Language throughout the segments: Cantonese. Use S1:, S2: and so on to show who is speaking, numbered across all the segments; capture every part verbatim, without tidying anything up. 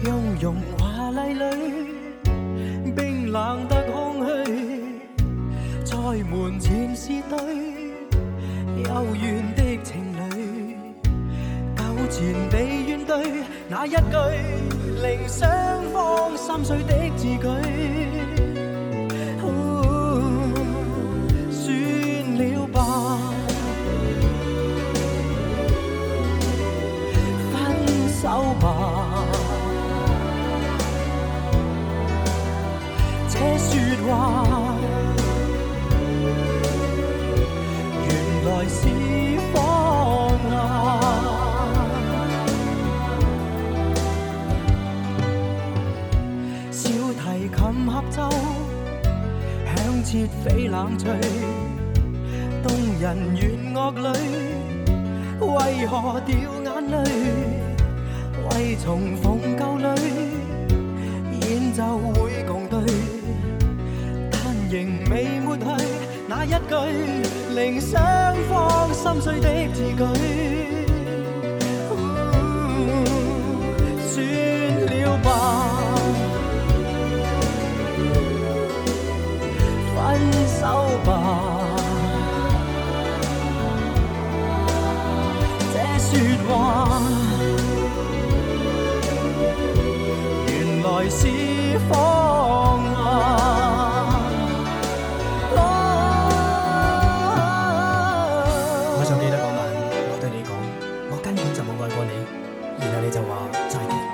S1: 雍容华丽里，冰冷得空虚，在门前是对幽怨的情侣，纠缠地怨对那一句令双方心碎的字句。哦，算了吧，分手吧，这说话原来是谎话。小提琴合奏，响彻非冷脆，动人弦乐里，为何掉眼泪？为重逢旧侣，演奏会共对，但仍未抹去那一句令双方心碎的字句。哦，算了吧，分手吧，这说话原来是谎话。
S2: 我仲記得嗰晚，我對你講，我根本就冇愛過你，然後你就話再見。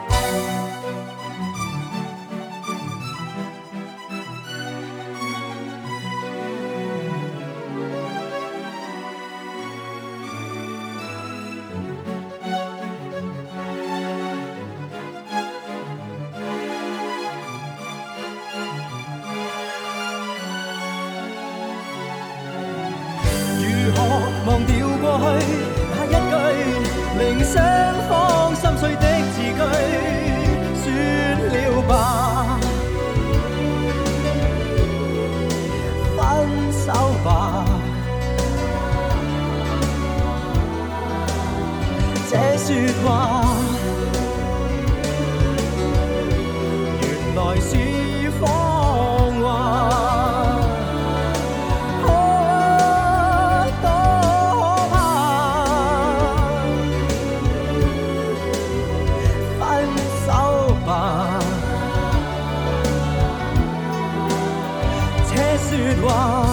S1: 如何忘掉過去那一句令雙方心碎的字句？算了吧，分手吧，這說話原來是謊話。这说话